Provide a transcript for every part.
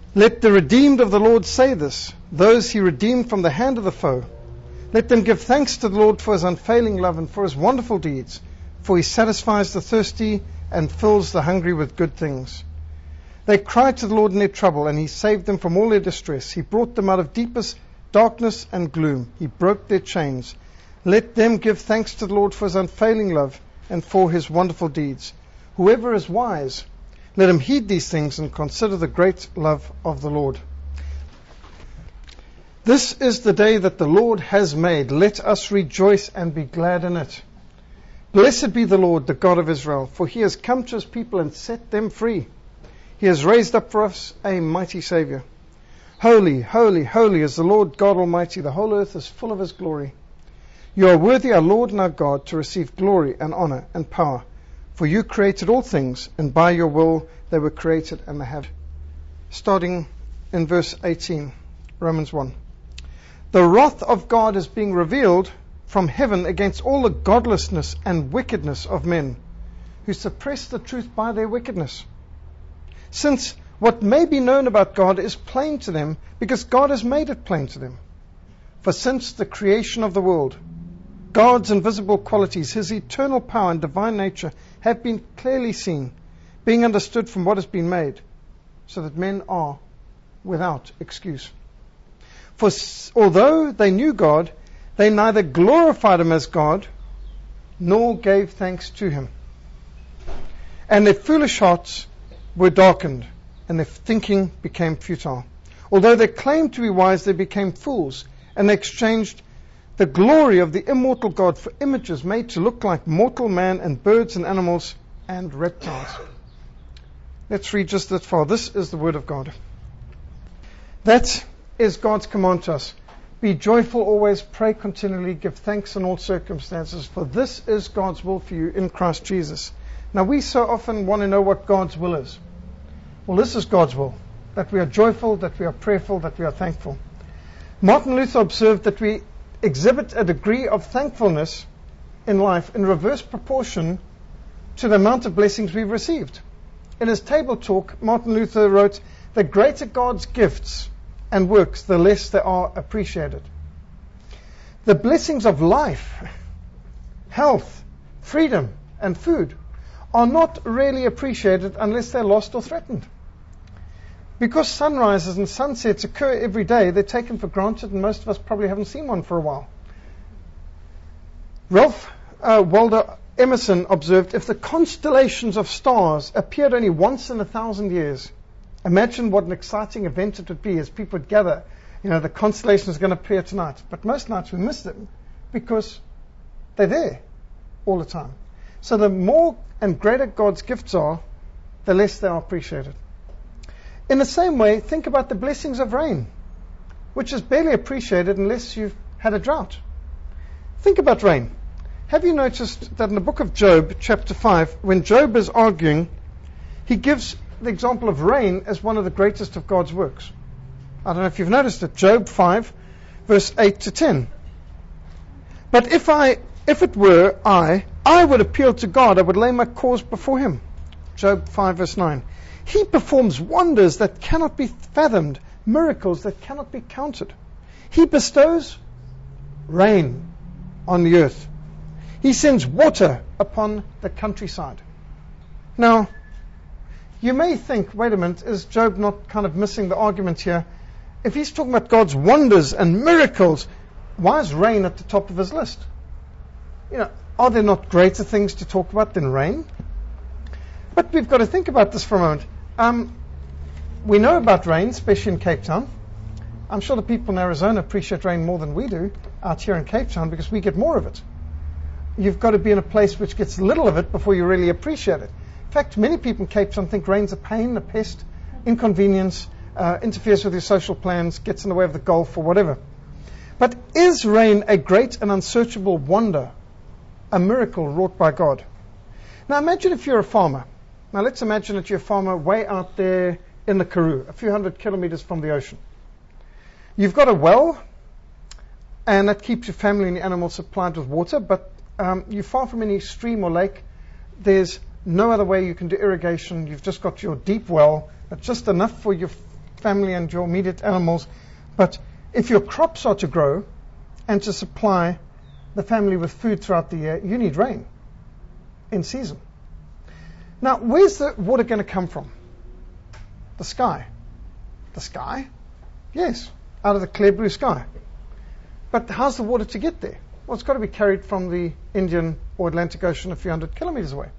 Let the redeemed of the Lord say this, those he redeemed from the hand of the foe. Let them give thanks to the Lord for his unfailing love and for his wonderful deeds, for he satisfies the thirsty and fills the hungry with good things. They cried to the Lord in their trouble, and he saved them from all their distress. He brought them out of deepest darkness and gloom. He broke their chains. Let them give thanks to the Lord for his unfailing love and for his wonderful deeds. Whoever is wise, let him heed these things and consider the great love of the Lord. This is the day that the Lord has made. Let us rejoice and be glad in it. Blessed be the Lord, the God of Israel, for he has come to his people and set them free. He has raised up for us a mighty Savior. Holy, holy, holy is the Lord God Almighty. The whole earth is full of his glory. You are worthy, our Lord and our God, to receive glory and honor and power. For you created all things, and by your will they were created and they have. Starting in verse 18, Romans 1. The wrath of God is being revealed from heaven against all the godlessness and wickedness of men, who suppress the truth by their wickedness. Since what may be known about God is plain to them, because God has made it plain to them. For since the creation of the world, God's invisible qualities, his eternal power and divine nature, have been clearly seen, being understood from what has been made, so that men are without excuse. For although they knew God, they neither glorified him as God, nor gave thanks to him. And their foolish hearts were darkened, and their thinking became futile. Although they claimed to be wise, they became fools, and they exchanged the glory of the immortal God for images made to look like mortal man and birds and animals and reptiles. Let's read just that far. This is the word of God. That is God's command to us. Be joyful always, pray continually, give thanks in all circumstances, for this is God's will for you in Christ Jesus. Now we so often want to know what God's will is. Well, this is God's will, that we are joyful, that we are prayerful, that we are thankful. Martin Luther observed that we exhibit a degree of thankfulness in life in reverse proportion to the amount of blessings we've received. In his table talk, Martin Luther wrote, "The greater God's gifts and works, the less they are appreciated." The blessings of life, health, freedom, and food are not really appreciated unless they're lost or threatened. Because sunrises and sunsets occur every day, they're taken for granted, and most of us probably haven't seen one for a while. Ralph Waldo Emerson observed, if the constellations of stars appeared only once in 1,000 years, imagine what an exciting event it would be as people would gather. You know, the constellation is going to appear tonight. But most nights we miss them because they're there all the time. So the more and greater God's gifts are, the less they are appreciated. In the same way, think about the blessings of rain, which is barely appreciated unless you've had a drought. Think about rain. Have you noticed that in the book of Job, chapter 5, when Job is arguing, he gives the example of rain as one of the greatest of God's works? I don't know if you've noticed it. Job 5, verse 8 to 10. But if it were I would appeal to God. I would lay my cause before him. Job 5, verse 9. He performs wonders that cannot be fathomed, miracles that cannot be counted. He bestows rain on the earth. He sends water upon the countryside. Now, you may think, wait a minute, is Job not kind of missing the argument here? If he's talking about God's wonders and miracles, why is rain at the top of his list? You know, are there not greater things to talk about than rain? But we've got to think about this for a moment. We know about rain, especially in Cape Town. I'm sure the people in Arizona appreciate rain more than we do out here in Cape Town because we get more of it. You've got to be in a place which gets little of it before you really appreciate it. In fact, many people in Cape Town think rain's a pain, a pest, inconvenience, interferes with your social plans, gets in the way of the golf or whatever. But is rain a great and unsearchable wonder, a miracle wrought by God? Now imagine if you're a farmer. Now let's imagine that you're a farmer way out there in the Karoo, a few hundred kilometers from the ocean. You've got a well, and that keeps your family and your animals supplied with water, but you're far from any stream or lake. There's no other way you can do irrigation. You've just got your deep well that's just enough for your family and your immediate animals. But if your crops are to grow and to supply the family with food throughout the year, you need rain in season. Now, where's the water going to come from? The sky. The sky? Yes, out of the clear blue sky. But how's the water to get there? Well, it's got to be carried from the Indian or Atlantic Ocean a few hundred kilometers away.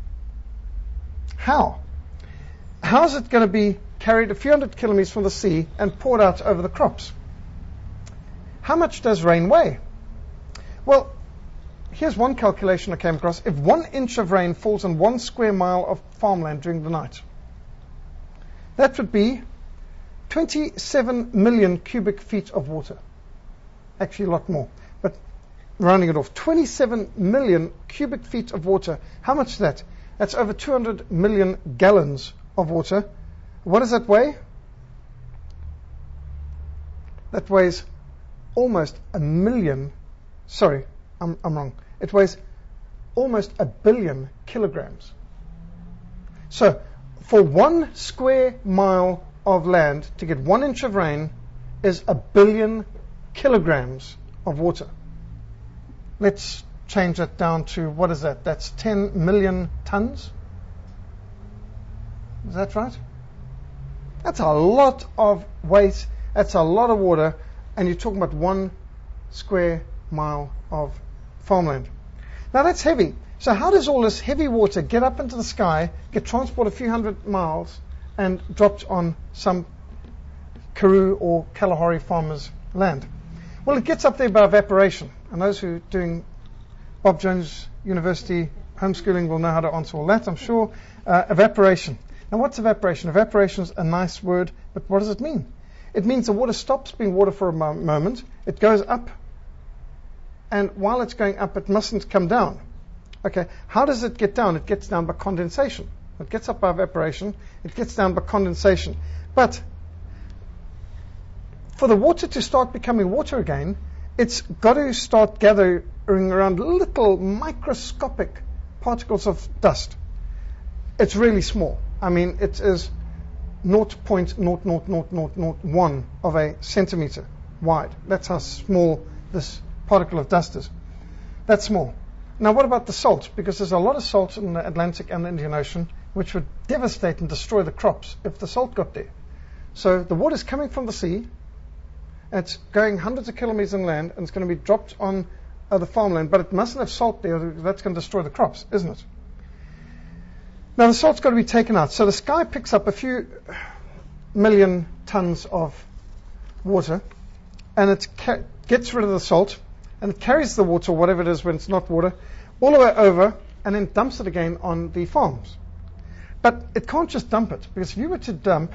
How? How is it going to be carried a few hundred kilometers from the sea and poured out over the crops? How much does rain weigh? Well, here's one calculation I came across. If 1 inch of rain falls on 1 square mile of farmland during the night, that would be 27 million cubic feet of water. Actually, a lot more, but rounding it off. 27 million cubic feet of water. How much is that? That's over 200 million gallons of water. What does that weigh? That weighs almost a million. Sorry, I'm wrong. It weighs almost 1 billion kilograms. So, for 1 square mile of land to get 1 inch of rain is 1 billion kilograms of water. Let's change that down to, what is that? That's 10 million tons. Is that right? That's a lot of weight. That's a lot of water. And you're talking about 1 square mile of farmland. Now that's heavy. So how does all this heavy water get up into the sky, get transported a few hundred miles, and dropped on some Karoo or Kalahari farmer's land? Well, it gets up there by evaporation. And those who are doing Bob Jones University homeschooling will know how to answer all that, I'm sure. Evaporation. Now, what's evaporation? Evaporation is a nice word, but what does it mean? It means the water stops being water for a moment. It goes up, and while it's going up, it mustn't come down. Okay, how does it get down? It gets down by condensation. It gets up by evaporation. It gets down by condensation. But for the water to start becoming water again, it's got to start gathering around little microscopic particles of dust. It's really small. I mean, it is 0.00001 of a centimeter wide. That's how small this particle of dust is. That's small. Now, what about the salt? Because there's a lot of salt in the Atlantic and the Indian Ocean, which would devastate and destroy the crops if the salt got there. So the water's coming from the sea, and it's going hundreds of kilometers inland, and it's going to be dropped on the farmland, but it mustn't have salt there. That's going to destroy the crops, isn't it? Now, the salt's got to be taken out. So the sky picks up a few million tons of water, and it gets rid of the salt, and it carries the water, whatever it is when it's not water, all the way over, and then dumps it again on the farms. But it can't just dump it, because if you were to dump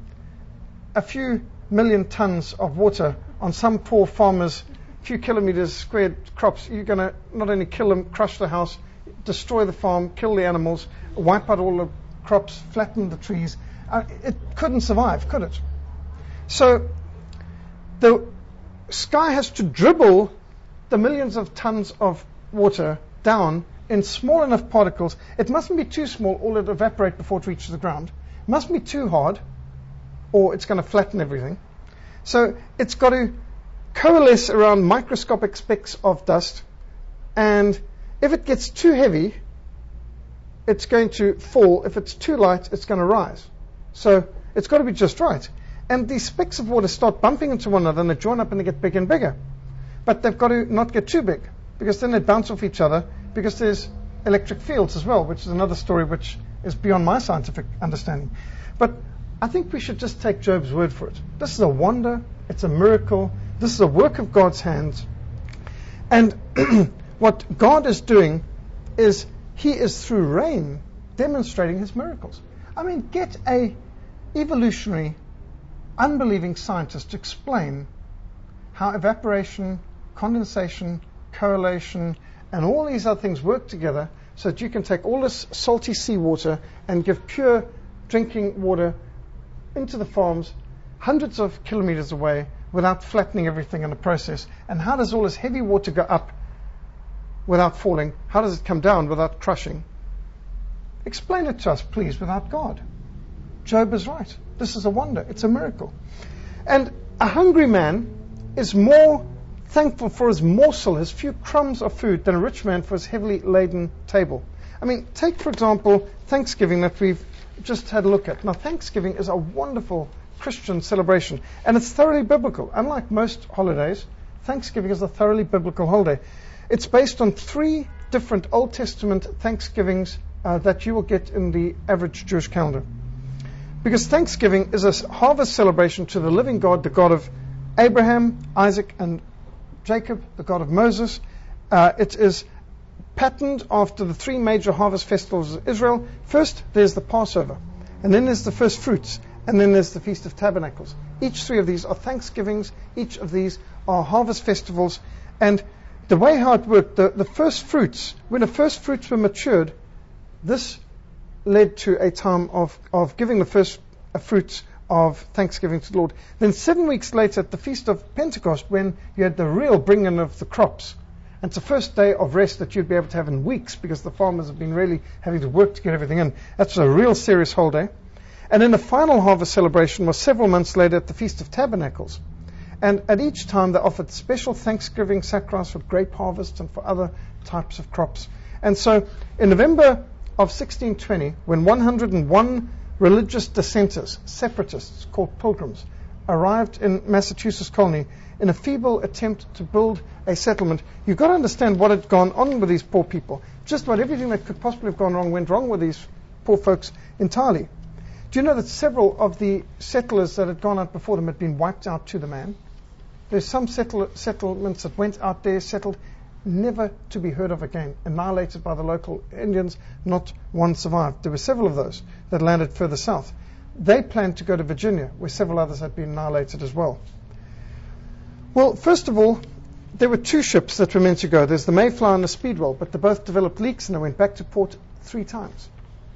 a few million tons of water on some poor farmer's few kilometers squared crops, you're going to not only kill them, crush the house, destroy the farm, kill the animals, wipe out all the crops, flatten the trees. It couldn't survive, could it? So the sky has to dribble the millions of tons of water down in small enough particles. It mustn't be too small or it'll evaporate before it reaches the ground. It mustn't be too hard or it's going to flatten everything. So it's got to coalesce around microscopic specks of dust, and if it gets too heavy, it's going to fall. If it's too light, it's going to rise. So it's got to be just right. And these specks of water start bumping into one another, and they join up and they get bigger and bigger. But they've got to not get too big, because then they bounce off each other, because there's electric fields as well, which is another story which is beyond my scientific understanding. But I think we should just take Job's word for it. This is a wonder. It's a miracle. This is a work of God's hands. And what God is doing is He is through rain demonstrating His miracles. I mean, get a evolutionary, unbelieving scientist to explain how evaporation, condensation, correlation, and all these other things work together so that you can take all this salty seawater and give pure drinking water into the farms hundreds of kilometers away without flattening everything in the process. And how does all this heavy water go up without falling? How does it come down without crushing? Explain it to us, please, without God. Job is right. This is a wonder. It's a miracle. And a hungry man is more thankful for his morsel, his few crumbs of food, than a rich man for his heavily laden table. I mean, take, for example, Thanksgiving that we've just had a look at. Now, Thanksgiving is a wonderful Christian celebration, and it's thoroughly biblical. Unlike most holidays, Thanksgiving is a thoroughly biblical holiday. It's based on 3 different Old Testament Thanksgivings that you will get in the average Jewish calendar. Because Thanksgiving is a harvest celebration to the living God, the God of Abraham, Isaac, and Jacob, the God of Moses. It is patterned after the 3 major harvest festivals of Israel. First, there's the Passover, and then there's the first fruits, and then there's the Feast of Tabernacles. Each 3 of these are Thanksgivings. Each of these are harvest festivals. And the way how it worked, the first fruits, when the first fruits were matured, this led to a time of giving the first fruits of Thanksgiving to the Lord. Then 7 weeks later, at the Feast of Pentecost, when you had the real bringing of the crops, and it's the first day of rest that you'd be able to have in weeks because the farmers have been really having to work to get everything in. That's a real serious holiday. And then the final harvest celebration was several months later at the Feast of Tabernacles. And at each time they offered special Thanksgiving sacrifice for grape harvests and for other types of crops. And so in November of 1620, when 101 religious dissenters, separatists called pilgrims, arrived in Massachusetts colony in a feeble attempt to build a settlement, you've got to understand what had gone on with these poor people. Just about everything that could possibly have gone wrong went wrong with these poor folks entirely. Do you know that several of the settlers that had gone out before them had been wiped out to the man? There's some settlements that went out there, settled, never to be heard of again, annihilated by the local Indians. Not one survived. There were several of those that landed further south. They planned to go to Virginia, where several others had been annihilated as well. Well, first of all, there were 2 ships that were meant to go. There's the Mayflower and the Speedwell, but they both developed leaks and they went back to port 3 times.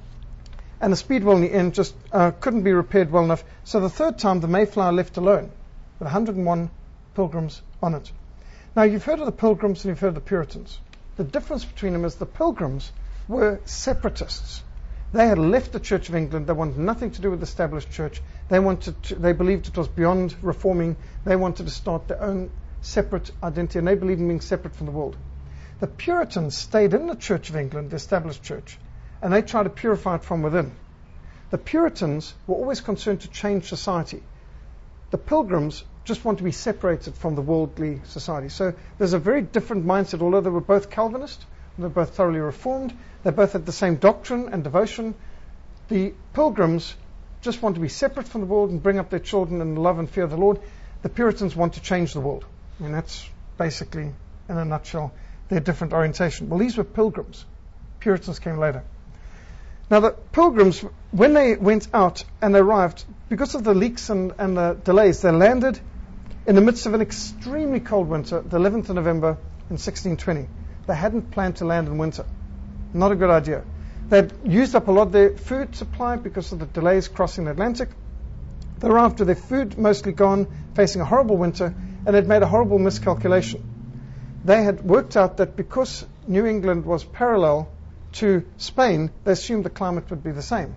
And the Speedwell in the end just couldn't be repaired well enough. So the 3rd time, the Mayflower left alone with 101 pilgrims on it. Now, you've heard of the Pilgrims and you've heard of the Puritans. The difference between them is the Pilgrims were separatists. They had left the Church of England. They wanted nothing to do with the established church. They believed it was beyond reforming. They wanted to start their own separate identity, and they believed in being separate from the world. The Puritans stayed in the Church of England, the established church, and they tried to purify it from within. The Puritans were always concerned to change society. The Pilgrims just want to be separated from the worldly society. So there's a very different mindset. Although they were both Calvinist, they were both thoroughly reformed, they both had the same doctrine and devotion. The Pilgrims just want to be separate from the world and bring up their children in the love and fear of the Lord. The Puritans want to change the world. I mean, that's basically, in a nutshell, their different orientation. Well, these were Pilgrims. Puritans came later. Now, the Pilgrims, when they went out and they arrived, because of the leaks and the delays, they landed in the midst of an extremely cold winter, the 11th of November in 1620. They hadn't planned to land in winter. Not a good idea. They'd used up a lot of their food supply because of the delays crossing the Atlantic. They arrived with their food mostly gone, facing a horrible winter, and had made a horrible miscalculation. They had worked out that because New England was parallel to Spain, they assumed the climate would be the same.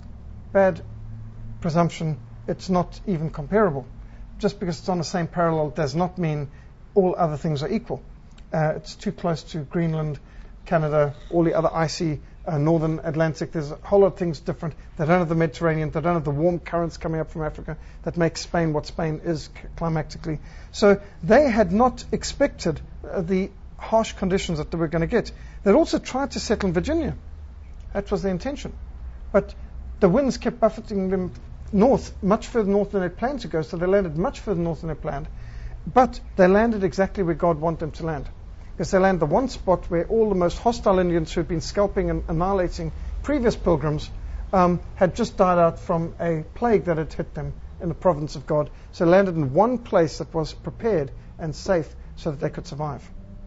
Bad presumption. It's not even comparable. Just because it's on the same parallel does not mean all other things are equal. It's too close to Greenland, Canada, all the other icy northern Atlantic. There's a whole lot of things different. They don't have the Mediterranean. They don't have the warm currents coming up from Africa that make Spain what Spain is climatically. So they had not expected the harsh conditions that they were going to get. They'd also tried to settle in Virginia. That was their intention. But the winds kept buffeting them north, much further north than they planned to go, so they landed much further north than they planned. But they landed exactly where God wanted them to land. Because they landed the one spot where all the most hostile Indians who had been scalping and annihilating previous pilgrims had just died out from a plague that had hit them in the providence of God. So they landed in one place that was prepared and safe so that they could survive.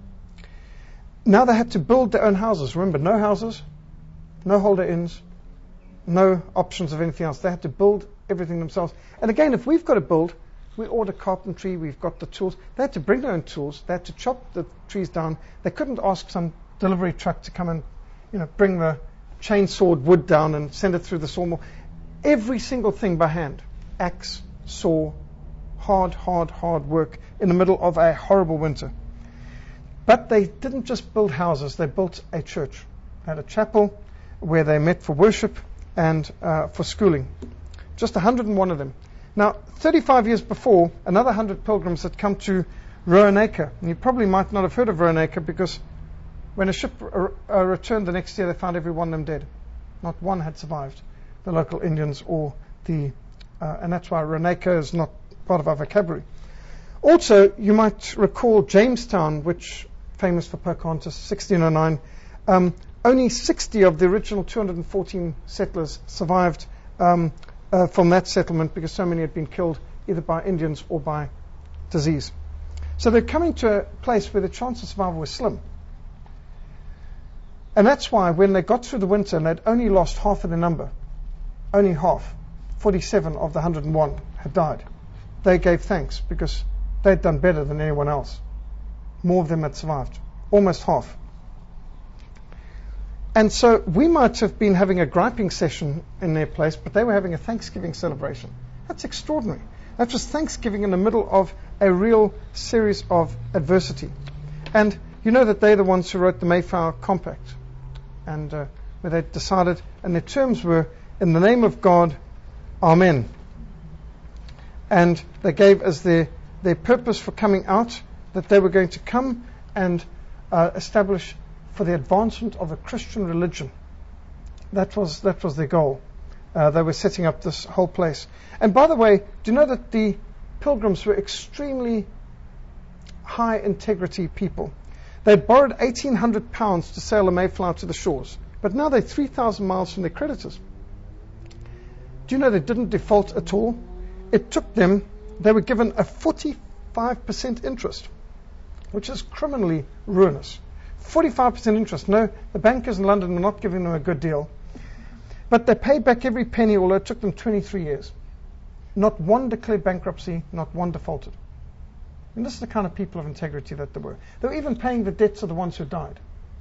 Now they had to build their own houses. Remember, no houses, no holiday inns, no options of anything else. They had to build everything themselves. And again, if we've got to build, we order carpentry, we've got the tools. They had to bring their own tools. They had to chop the trees down. They couldn't ask some delivery truck to come and, bring the chainsawed wood down and send it through the sawmill. every single thing by hand. Axe, saw, hard work in the middle of a horrible winter. But they didn't just build houses, they built a church. They had a chapel where they met for worship and for schooling. Just 101 of them. Now, 35 years before, another 100 pilgrims had come to Roanoke. And you probably might not have heard of Roanoke because when a ship returned the next year, they found every one of them dead. Not one had survived, the local Indians or and that's why Roanoke is not part of our vocabulary. Also, you might recall Jamestown, which famous for Pocahontas, 1609. Only 60 of the original 214 settlers survived from that settlement because so many had been killed either by Indians or by disease. So they're coming to a place where the chance of survival was slim. And that's why when they got through the winter and they'd only lost half of the number, only half, 47 of the 101 had died, they gave thanks because they'd done better than anyone else. More of them had survived, almost half. And so we might have been having a griping session in their place, but they were having a Thanksgiving celebration. That's extraordinary. That was Thanksgiving in the middle of a real series of adversity. And you know that they're the ones who wrote the Mayflower Compact, and where they decided, and their terms were, in the name of God, Amen. And they gave as their purpose for coming out that they were going to come and establish for the advancement of a Christian religion. That was their goal. They were setting up this whole place. And by the way, do you know that the Pilgrims were extremely high integrity people? They'd borrowed £1,800 to sail the Mayflower to the shores, but now they're 3,000 miles from their creditors. Do you know they didn't default at all? It took them, they were given a 45% interest, which is criminally ruinous. 45% interest. No, the bankers in London were not giving them a good deal. But they paid back every penny, although it took them 23 years. Not one declared bankruptcy, not one defaulted. And this is the kind of people of integrity that they were. They were even paying the debts of the ones who died.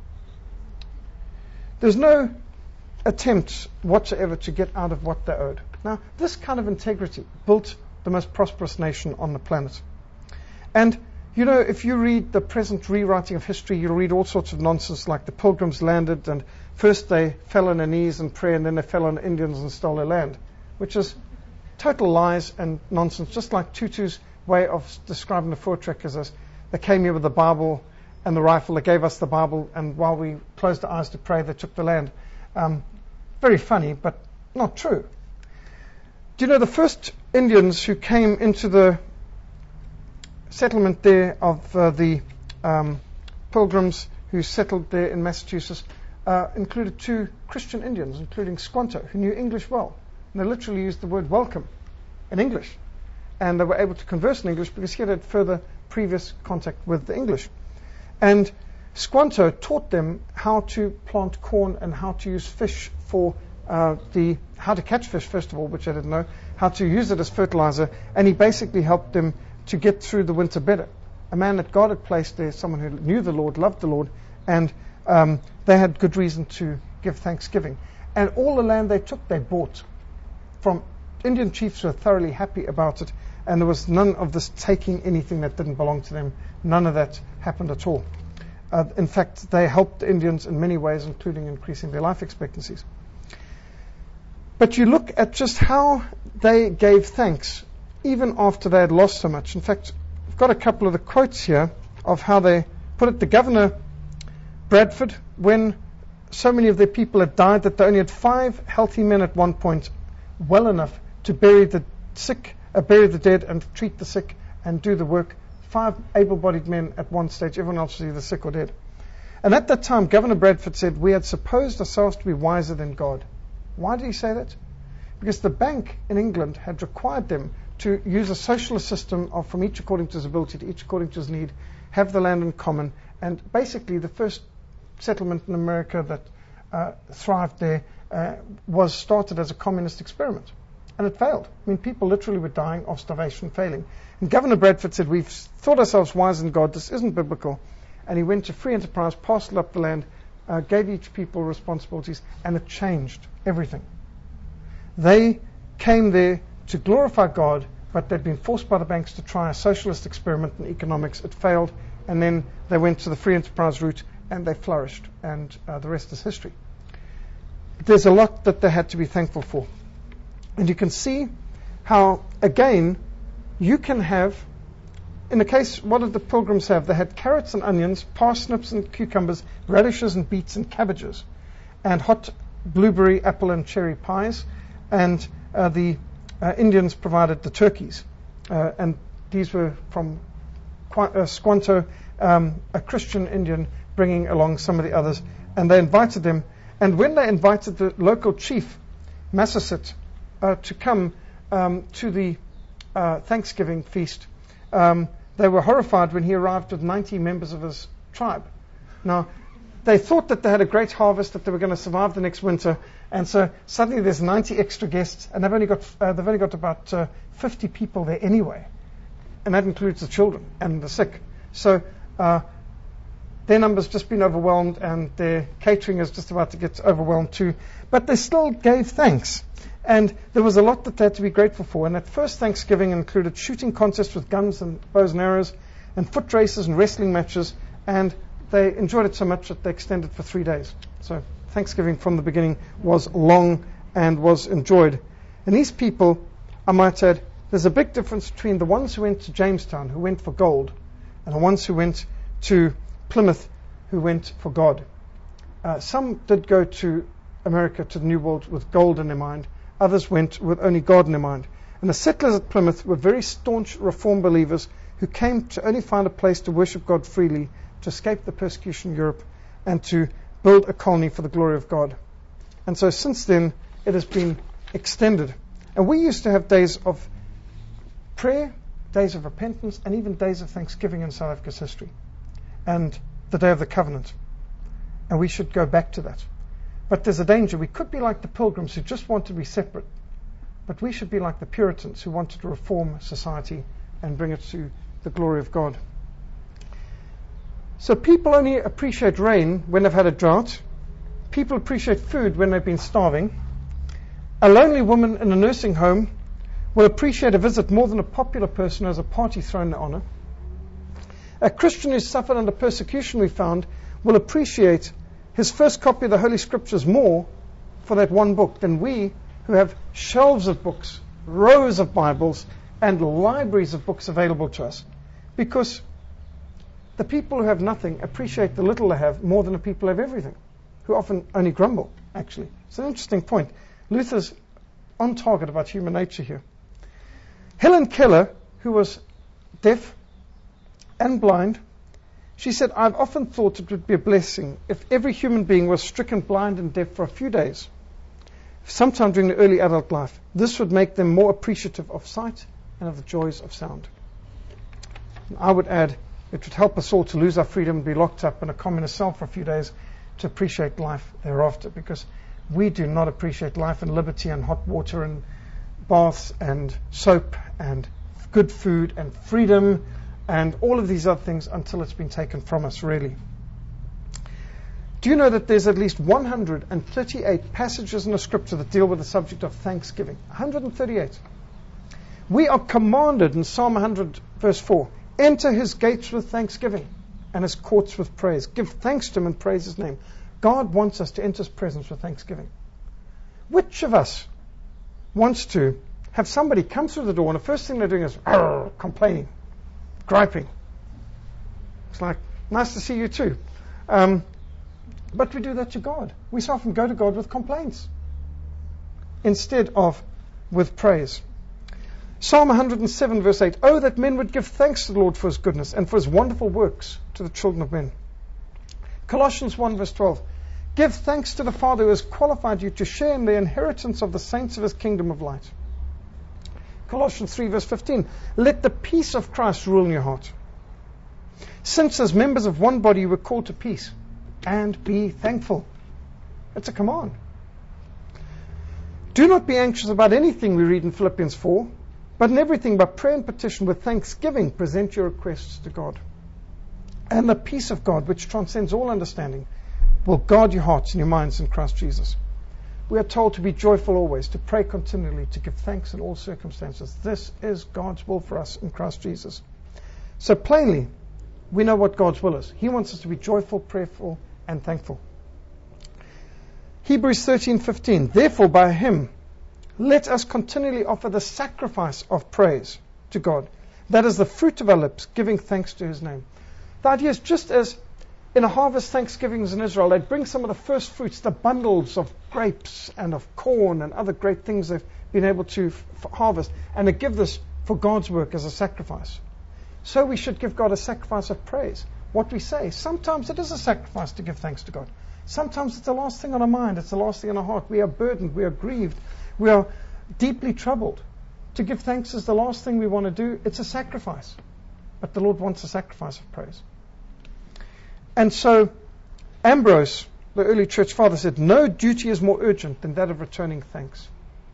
There's no attempt whatsoever to get out of what they owed. Now, this kind of integrity built the most prosperous nation on the planet. And you know, if you read the present rewriting of history, you'll read all sorts of nonsense like the Pilgrims landed and first they fell on their knees in prayer and then they fell on Indians and stole their land, which is total lies and nonsense, just like Tutu's way of describing the Voortrekkers as they came here with the Bible and the rifle, they gave us the Bible, and while we closed our eyes to pray, they took the land. Very funny, but not true. Do you know the first Indians who came into the settlement there of the Pilgrims who settled there in Massachusetts included 2 Christian Indians, including Squanto, who knew English well. And they literally used the word welcome in English. And they were able to converse in English because he had had further previous contact with the English. And Squanto taught them how to plant corn and how to use fish for how to catch fish, first of all, which I didn't know, how to use it as fertilizer, and he basically helped them to get through the winter better. A man that God had placed there, someone who knew the Lord, loved the Lord, and they had good reason to give thanksgiving. And all the land they took, they bought from Indian chiefs who were thoroughly happy about it, and there was none of this taking anything that didn't belong to them. None of that happened at all. In fact, they helped the Indians in many ways, including increasing their life expectancies. But you look at just how they gave thanks even after they had lost so much. In fact, I've got a couple of the quotes here of how they put it. The Governor Bradford, when so many of their people had died that they only had 5 healthy men at one point, well enough to bury the sick, bury the dead and treat the sick and do the work. 5 able-bodied men at one stage, everyone else was either sick or dead. And at that time, Governor Bradford said, we had supposed ourselves to be wiser than God. Why did he say that? Because the bank in England had required them to use a socialist system of from each according to his ability to each according to his need, have the land in common, and basically the first settlement in America that thrived there was started as a communist experiment. And it failed. I mean, people literally were dying of starvation, failing. And Governor Bradford said, we've thought ourselves wise in God, this isn't biblical. And he went to free enterprise, parceled up the land, gave each people responsibilities, and it changed everything. They came there to glorify God, but they'd been forced by the banks to try a socialist experiment in economics. It failed, and then they went to the free enterprise route, and they flourished, and the rest is history. There's a lot that they had to be thankful for. And you can see how, again, you can have, in the case, what did the pilgrims have? They had carrots and onions, parsnips and cucumbers, radishes and beets and cabbages, and hot blueberry, apple and cherry pies, and the Indians provided the turkeys. And these were from Squanto, a Christian Indian, bringing along some of the others. And they invited them. And when they invited the local chief, Massasoit, to come to the Thanksgiving feast, they were horrified when he arrived with 90 members of his tribe. Now, they thought that they had a great harvest, that they were going to survive the next winter, and so suddenly there's 90 extra guests, and they've only got about 50 people there anyway, and that includes the children and the sick. So their numbers just been overwhelmed, and their catering is just about to get overwhelmed too. But they still gave thanks, and there was a lot that they had to be grateful for. And that first Thanksgiving included shooting contests with guns and bows and arrows, and foot races and wrestling matches, and they enjoyed it so much that they extended for 3 days. So Thanksgiving from the beginning was long and was enjoyed. And these people, I might add, there's a big difference between the ones who went to Jamestown, who went for gold, and the ones who went to Plymouth, who went for God. Some did go to America, to the New World, with gold in their mind. Others went with only God in their mind. And the settlers at Plymouth were very staunch Reform believers who came to only find a place to worship God freely, to escape the persecution in Europe, and to build a colony for the glory of God. And so since then, it has been extended. And we used to have days of prayer, days of repentance, and even days of thanksgiving in South Africa's history. And the Day of the Covenant. And we should go back to that. But there's a danger. We could be like the Pilgrims who just wanted to be separate. But we should be like the Puritans who wanted to reform society and bring it to the glory of God. So people only appreciate rain when they've had a drought. People appreciate food when they've been starving. A lonely woman in a nursing home will appreciate a visit more than a popular person who has a party thrown in their honor. A Christian who suffered under persecution, we found, will appreciate his first copy of the Holy Scriptures more for that one book than we who have shelves of books, rows of Bibles, and libraries of books available to us. Because the people who have nothing appreciate the little they have more than the people who have everything, who often only grumble, actually. It's an interesting point. Luther's on target about human nature here. Helen Keller, who was deaf and blind, she said, I've often thought it would be a blessing if every human being was stricken blind and deaf for a few days, sometime during the early adult life. This would make them more appreciative of sight and of the joys of sound. And I would add, it would help us all to lose our freedom and be locked up in a communist cell for a few days to appreciate life thereafter, because we do not appreciate life and liberty and hot water and baths and soap and good food and freedom and all of these other things until it's been taken from us, really. Do you know that there's at least 138 passages in the Scripture that deal with the subject of thanksgiving? 138. We are commanded in Psalm 100, verse 4, enter his gates with thanksgiving and his courts with praise. Give thanks to him and praise his name. God wants us to enter his presence with thanksgiving. Which of us wants to have somebody come through the door and the first thing they're doing is complaining, griping? It's like, nice to see you too. But we do that to God. We so often go to God with complaints instead of with praise. Psalm 107, verse 8, oh, that men would give thanks to the Lord for his goodness and for his wonderful works to the children of men. Colossians 1, verse 12, give thanks to the Father who has qualified you to share in the inheritance of the saints of his kingdom of light. Colossians 3, verse 15, let the peace of Christ rule in your heart. Since as members of one body you were called to peace, and be thankful. It's a command. Do not be anxious about anything, we read in Philippians 4, but in everything by prayer and petition with thanksgiving present your requests to God. And the peace of God, which transcends all understanding, will guard your hearts and your minds in Christ Jesus. We are told to be joyful always, to pray continually, to give thanks in all circumstances. This is God's will for us in Christ Jesus. So plainly, we know what God's will is. He wants us to be joyful, prayerful, and thankful. Hebrews 13:15. Therefore, by him, let us continually offer the sacrifice of praise to God. That is the fruit of our lips, giving thanks to his name. The idea is just as in a harvest thanksgivings in Israel, they'd bring some of the first fruits, the bundles of grapes and of corn and other great things they've been able to harvest, and they give this for God's work as a sacrifice. So we should give God a sacrifice of praise. What we say, sometimes it is a sacrifice to give thanks to God. Sometimes it's the last thing on our mind, it's the last thing on our heart. We are burdened, we are grieved, we are deeply troubled. To give thanks is the last thing we want to do. It's a sacrifice. But the Lord wants a sacrifice of praise. And so Ambrose, the early church father, said, no duty is more urgent than that of returning thanks.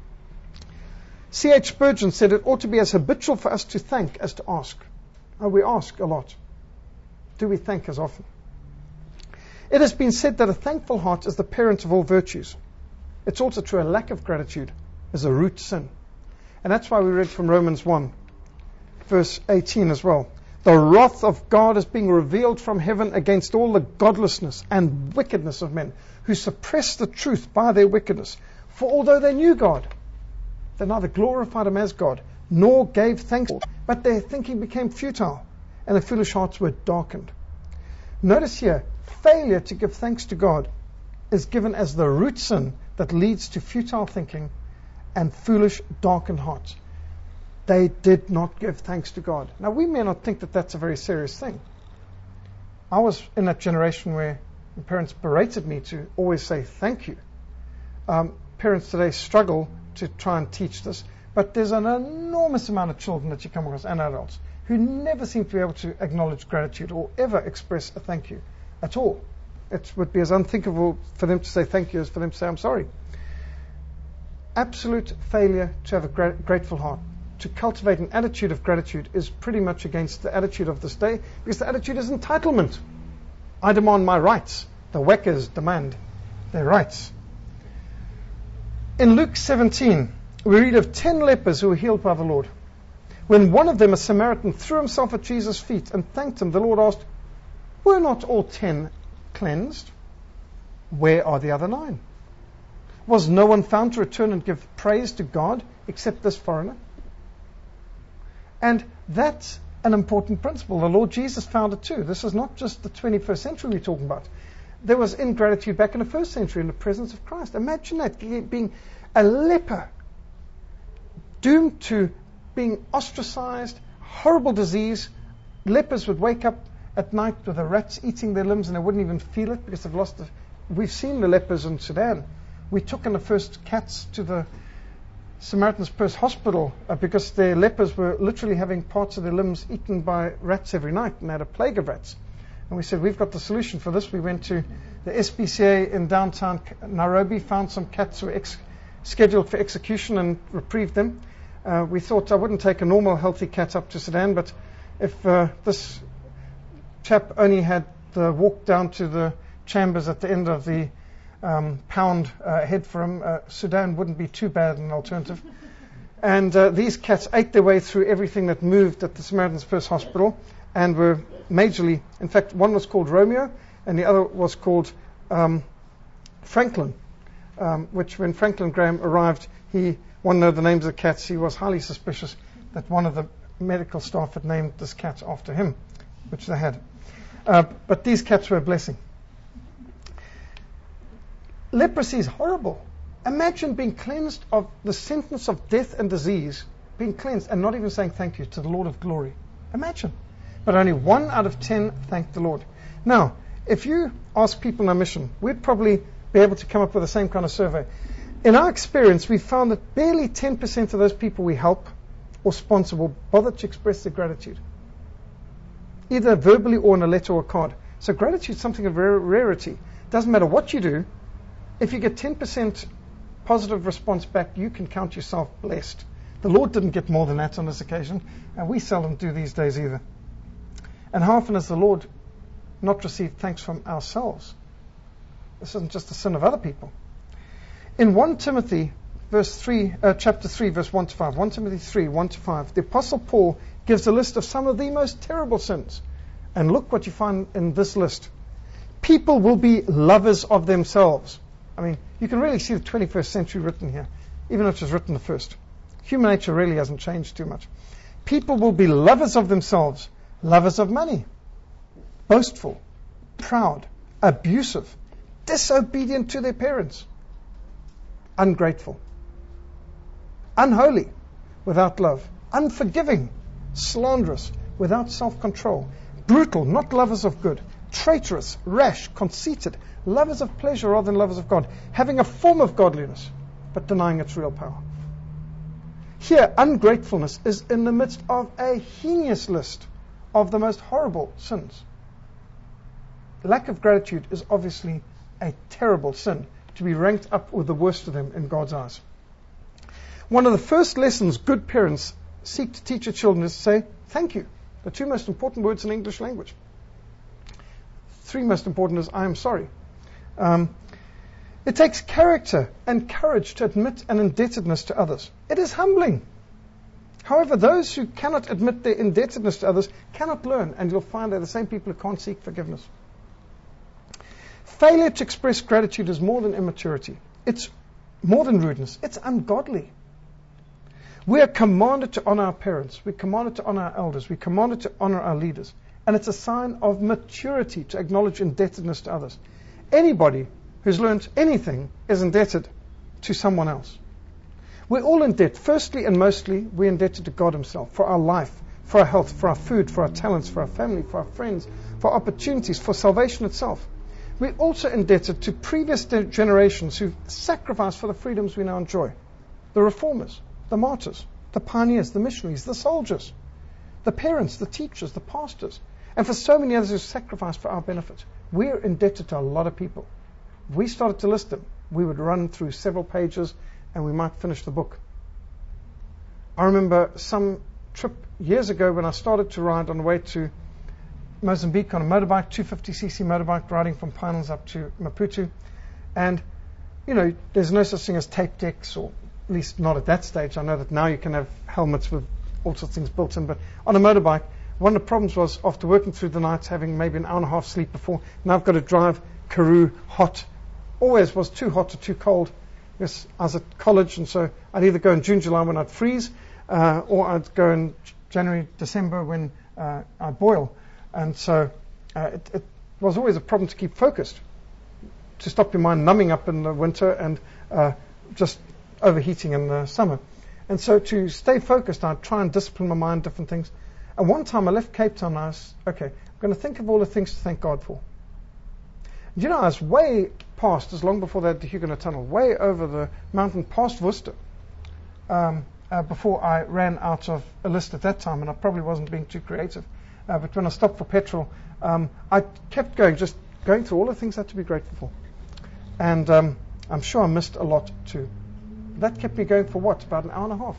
C.H. Spurgeon said it ought to be as habitual for us to thank as to ask. Oh, we ask a lot. Do we thank as often? It has been said that a thankful heart is the parent of all virtues. It's also true a lack of gratitude is a root sin. And that's why we read from Romans 1, verse 18 as well. The wrath of God is being revealed from heaven against all the godlessness and wickedness of men who suppress the truth by their wickedness. For although they knew God, they neither glorified him as God, nor gave thanks, but their thinking became futile, and their foolish hearts were darkened. Notice here, failure to give thanks to God is given as the root sin that leads to futile thinking and foolish, darkened hearts. They did not give thanks to God. Now, we may not think that that's a very serious thing. I was in that generation where my parents berated me to always say thank you. Parents today struggle to try and teach this, but there's an enormous amount of children that you come across, and adults, who never seem to be able to acknowledge gratitude or ever express a thank you at all. It would be as unthinkable for them to say thank you as for them to say I'm sorry. Absolute failure to have a grateful heart, to cultivate an attitude of gratitude, is pretty much against the attitude of this day, because the attitude is entitlement. I demand my rights. The Weckers demand their rights. In Luke 17, we read of 10 lepers who were healed by the Lord. When one of them, a Samaritan, threw himself at Jesus' feet and thanked him, the Lord asked, were not all 10 cleansed? Where are the other 9? Was no one found to return and give praise to God except this foreigner? And that's an important principle. The Lord Jesus found it too. This is not just the 21st century we're talking about. There was ingratitude back in the first century in the presence of Christ. Imagine that, being a leper, doomed to being ostracized, horrible disease. Lepers would wake up at night with the rats eating their limbs and they wouldn't even feel it because they've lost the... We've seen the lepers in Sudan. We took in the first cats to the Samaritan's Purse Hospital because their lepers were literally having parts of their limbs eaten by rats every night, and they had a plague of rats. And we said, we've got the solution for this. We went to the SPCA in downtown Nairobi, found some cats who were scheduled for execution and reprieved them. We thought I wouldn't take a normal healthy cat up to Sudan, but if this chap only had the walk down to the chambers at the end of the pound head for him, Sudan wouldn't be too bad an alternative. And these cats ate their way through everything that moved at the Samaritan's Purse Hospital and were majorly, in fact, one was called Romeo and the other was called Franklin, which when Franklin Graham arrived, he wanted to know the names of the cats. He was highly suspicious that one of the medical staff had named this cat after him, which they had. But these cats were a blessing. Leprosy is horrible. Imagine being cleansed of the sentence of death and disease, being cleansed and not even saying thank you to the Lord of glory. Imagine. But only 1 out of 10 thanked the Lord. Now, if you ask people in our mission, we'd probably be able to come up with the same kind of survey. In our experience, we found that barely 10% of those people we help or sponsor will bother to express their gratitude, either verbally or in a letter or a card. So gratitude is something of rarity. Doesn't matter what you do. If you get 10% positive response back, you can count yourself blessed. The Lord didn't get more than that on this occasion, and we seldom do these days either. And how often has the Lord not received thanks from ourselves? This isn't just the sin of other people. In 1 Timothy chapter 3, verse 1 to 5, 1 Timothy 3, 1 to 5, the Apostle Paul gives a list of some of the most terrible sins. And look what you find in this list. People will be lovers of themselves. I mean, you can really see the 21st century written here, even though it was written the first. Human nature really hasn't changed too much. People will be lovers of themselves, lovers of money, boastful, proud, abusive, disobedient to their parents, ungrateful, unholy, without love, unforgiving, slanderous, without self-control, brutal, not lovers of good, traitorous, rash, conceited, lovers of pleasure rather than lovers of God, having a form of godliness, but denying its real power. Here, ungratefulness is in the midst of a heinous list of the most horrible sins. Lack of gratitude is obviously a terrible sin, to be ranked up with the worst of them in God's eyes. One of the first lessons good parents seek to teach their children is to say, thank you. The two most important words in English language. Three most important is, I am sorry. It takes character and courage to admit an indebtedness to others. It is humbling. However, those who cannot admit their indebtedness to others cannot learn, and you'll find they're the same people who can't seek forgiveness. Failure to express gratitude is more than immaturity. It's more than rudeness. It's ungodly. We are commanded to honor our parents. We're commanded to honor our elders. We're commanded to honor our leaders. And it's a sign of maturity to acknowledge indebtedness to others. Anybody who's learned anything is indebted to someone else. We're all in debt. Firstly and mostly, we're indebted to God Himself for our life, for our health, for our food, for our talents, for our family, for our friends, for opportunities, for salvation itself. We're also indebted to previous generations who sacrificed for the freedoms we now enjoy. The reformers, the martyrs, the pioneers, the missionaries, the soldiers, the parents, the teachers, the pastors, and for so many others who sacrificed for our benefit. We're indebted to a lot of people. If we started to list them, we would run through several pages and we might finish the book. I remember some trip years ago when I started to ride on the way to Mozambique on a motorbike, 250cc motorbike, riding from Pinellas up to Maputo. And, you know, there's no such thing as tape decks, or at least not at that stage. I know that now you can have helmets with all sorts of things built in. But on a motorbike, one of the problems was after working through the nights, having maybe an hour and a half sleep before, now I've got to drive Karoo hot. Always was too hot or too cold. Yes, I was at college, and so I'd either go in June, July when I'd freeze, or I'd go in January, December when I'd boil. And so it was always a problem to keep focused, to stop your mind numbing up in the winter and just overheating in the summer. And so to stay focused, I'd try and discipline my mind, different things. And one time I left Cape Town and I was, okay, I'm going to think of all the things to thank God for. And you know, I was way past, as long before that, the Huguenot Tunnel, way over the mountain past Worcester, before I ran out of a list at that time, and I probably wasn't being too creative. But when I stopped for petrol, I kept going, just going through all the things I had to be grateful for. And I'm sure I missed a lot too. That kept me going for what? About an hour and a half.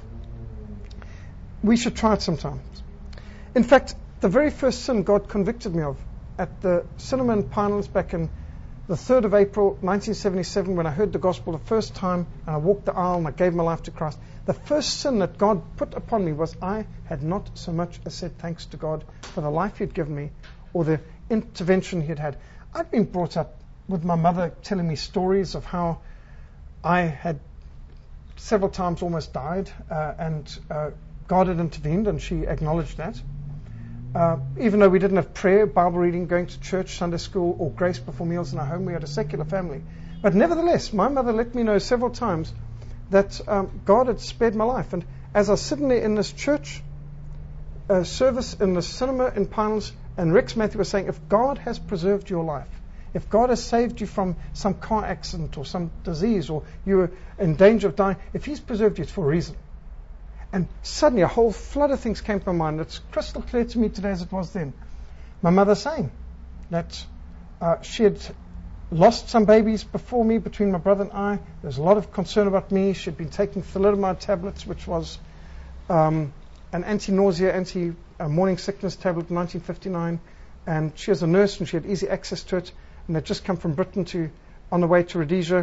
We should try it sometimes. In fact, the very first sin God convicted me of at the cinema in Pinellas back in the 3rd of April, 1977, when I heard the gospel the first time, and I walked the aisle and I gave my life to Christ, the first sin that God put upon me was I had not so much as said thanks to God for the life He'd given me or the intervention He'd had. I'd been brought up with my mother telling me stories of how I had several times almost died, and God had intervened, and she acknowledged that. Even though we didn't have prayer, Bible reading, going to church, Sunday school, or grace before meals in our home, we had a secular family. But nevertheless, my mother let me know several times that God had spared my life. And as I was sitting there in this church service in the cinema in Pinellas, and Rex Matthew was saying, if God has preserved your life, if God has saved you from some car accident or some disease, or you were in danger of dying, if He's preserved you, it's for a reason. And suddenly a whole flood of things came to my mind. It's crystal clear to me today as it was then. My mother saying that she had lost some babies before me, between my brother and I. There was a lot of concern about me. She'd been taking thalidomide tablets, which was an anti-nausea, anti-morning sickness tablet in 1959. And she was a nurse and she had easy access to it. And they'd just come from Britain on the way to Rhodesia.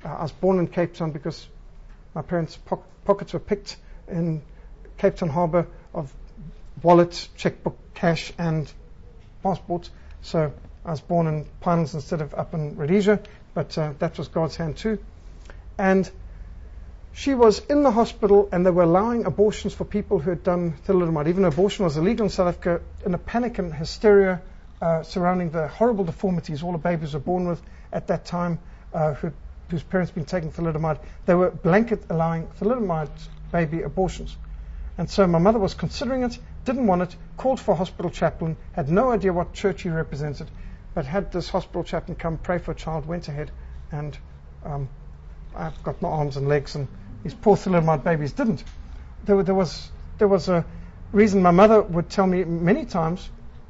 I was born in Cape Town because my parents' pockets were picked in Cape Town Harbour of wallet, checkbook, cash, and passports. So I was born in Pinelands instead of up in Rhodesia, but that was God's hand too. And she was in the hospital, and they were allowing abortions for people who had done thalidomide. Even though abortion was illegal in South Africa, in a panic and hysteria surrounding the horrible deformities all the babies were born with at that time, whose parents had been taking thalidomide, they were blanket allowing thalidomide baby abortions. And so my mother was considering it, didn't want it, called for a hospital chaplain, had no idea what church he represented, but had this hospital chaplain come pray for a child, went ahead, and I've got no arms and legs, and these poor thalidomide babies didn't. There was a reason. My mother would tell me many times,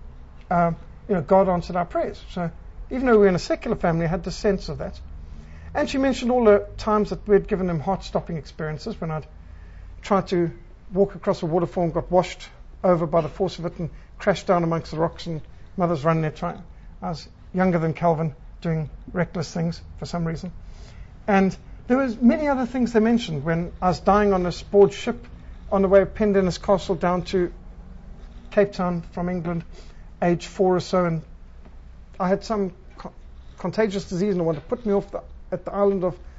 God answered our prayers. So even though we were in a secular family, I had the sense of that. And she mentioned all the times that we'd given them heart-stopping experiences when I'd tried to walk across a waterfall and got washed over by the force of it and crashed down amongst the rocks, and mother's running there trying. I was younger than Calvin, doing reckless things for some reason. And there was many other things they mentioned when I was dying on this board ship on the way of Pendennis Castle down to Cape Town from England, age 4 or so, and I had some contagious disease and they wanted to put me off at the island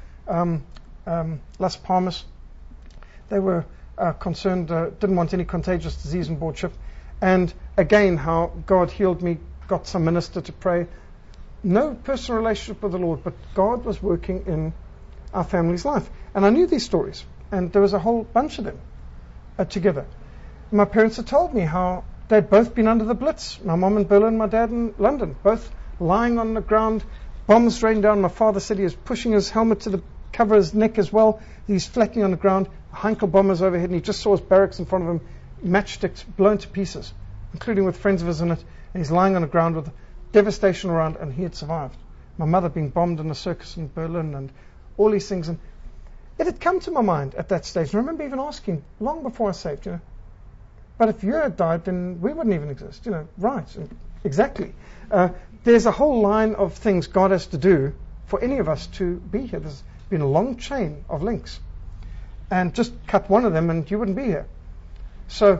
of Las Palmas. They were concerned, didn't want any contagious disease on board ship. And again, how God healed me, got some minister to pray. No personal relationship with the Lord, but God was working in our family's life. And I knew these stories, and there was a whole bunch of them together. My parents had told me how they'd both been under the Blitz. My mom in Berlin, my dad in London, both lying on the ground, bombs rained down. My father said he was pushing his helmet to cover his neck as well. He's flattening on the ground. Heinkel bombers overhead, and he just saw his barracks in front of him, matchsticks blown to pieces, including with friends of his in it. And he's lying on the ground with devastation around, and he had survived. My mother being bombed in a circus in Berlin, and all these things. And it had come to my mind at that stage. And I remember even asking, long before I was saved, but if you had died, then we wouldn't even exist. Right, exactly. There's a whole line of things God has to do for any of us to be here. There's been a long chain of links. And just cut one of them and you wouldn't be here. So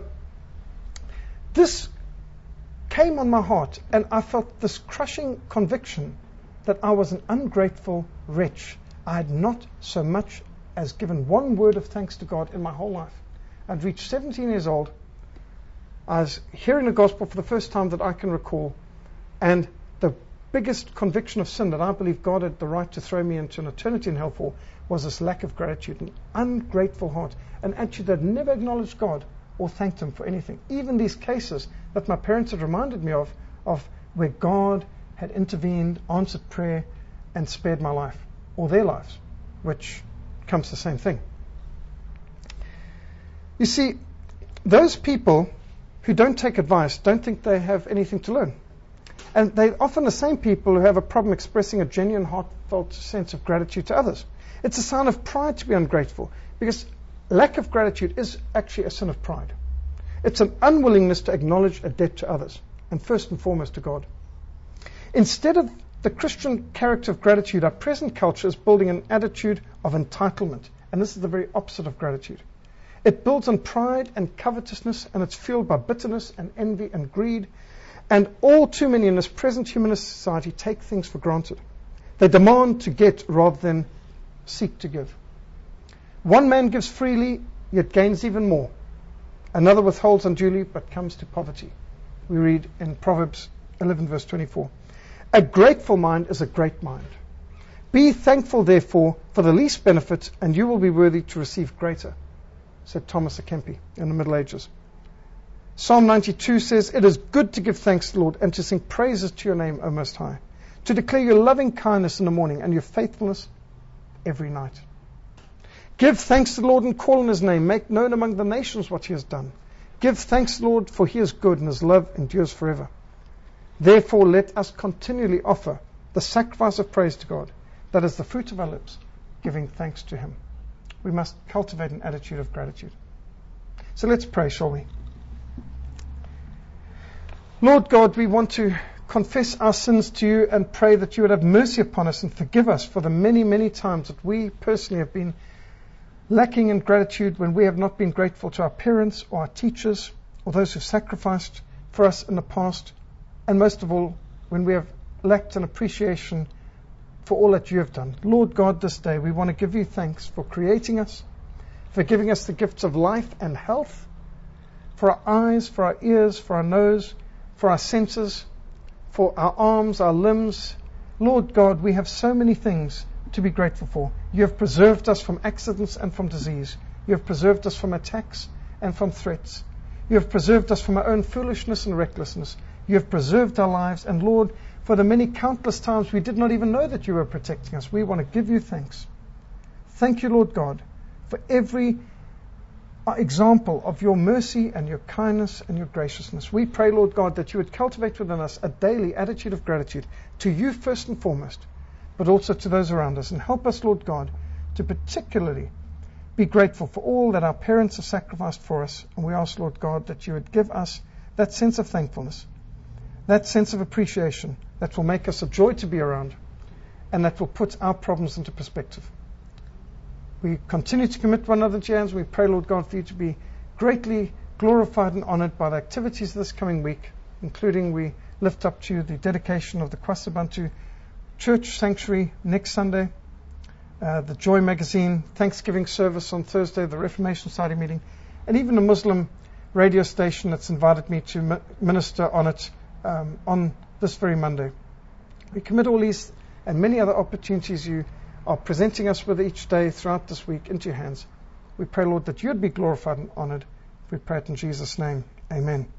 this came on my heart, and I felt this crushing conviction that I was an ungrateful wretch. I had not so much as given one word of thanks to God in my whole life. I'd reached 17 years old. I was hearing the gospel for the first time that I can recall, and the biggest conviction of sin that I believe God had the right to throw me into an eternity in hell for was this lack of gratitude, an ungrateful heart, an attitude that never acknowledged God or thanked Him for anything. Even these cases that my parents had reminded me of where God had intervened, answered prayer, and spared my life, or their lives, which comes to the same thing. You see, those people who don't take advice don't think they have anything to learn. And they're often the same people who have a problem expressing a genuine, heartfelt sense of gratitude to others. It's a sign of pride to be ungrateful, because lack of gratitude is actually a sin of pride. It's an unwillingness to acknowledge a debt to others, and first and foremost to God. Instead of the Christian character of gratitude, our present culture is building an attitude of entitlement, and this is the very opposite of gratitude. It builds on pride and covetousness, and it's fueled by bitterness and envy and greed. And all too many in this present humanist society take things for granted. They demand to get rather than seek to give. One man gives freely, yet gains even more. Another withholds unduly, but comes to poverty. We read in Proverbs 11, verse 24. A grateful mind is a great mind. Be thankful, therefore, for the least benefit, and you will be worthy to receive greater, said Thomas à Kempis in the Middle Ages. Psalm 92 says, it is good to give thanks to the Lord and to sing praises to your name, O Most High, to declare your loving kindness in the morning and your faithfulness every night. Give thanks to the Lord and call on His name. Make known among the nations what He has done. Give thanks to the Lord, for He is good and His love endures forever. Therefore, let us continually offer the sacrifice of praise to God, that is the fruit of our lips, giving thanks to Him. We must cultivate an attitude of gratitude. So let's pray, shall we? Lord God, we want to confess our sins to you and pray that you would have mercy upon us and forgive us for the many, many times that we personally have been lacking in gratitude, when we have not been grateful to our parents or our teachers or those who sacrificed for us in the past, and most of all, when we have lacked an appreciation for all that you have done. Lord God, this day we want to give you thanks for creating us, for giving us the gifts of life and health, for our eyes, for our ears, for our nose, for our senses, for our arms, our limbs. Lord God, we have so many things to be grateful for. You have preserved us from accidents and from disease. You have preserved us from attacks and from threats. You have preserved us from our own foolishness and recklessness. You have preserved our lives. And Lord, for the many countless times we did not even know that you were protecting us, we want to give you thanks. Thank you, Lord God, for every example of your mercy and your kindness and your graciousness. We pray, Lord God, that you would cultivate within us a daily attitude of gratitude to you first and foremost, but also to those around us. And help us, Lord God, to particularly be grateful for all that our parents have sacrificed for us. And we ask, Lord God, that you would give us that sense of thankfulness, that sense of appreciation that will make us a joy to be around, and that will put our problems into perspective. We continue to commit one another to your hands. We pray, Lord God, for you to be greatly glorified and honored by the activities this coming week, including we lift up to you the dedication of the Kwasabantu Church Sanctuary next Sunday, the Joy Magazine Thanksgiving service on Thursday, the Reformation Society meeting, and even a Muslim radio station that's invited me to minister on it on this very Monday. We commit all these and many other opportunities you are presenting us with each day throughout this week into your hands. We pray, Lord, that you would be glorified and honored. We pray it in Jesus' name. Amen.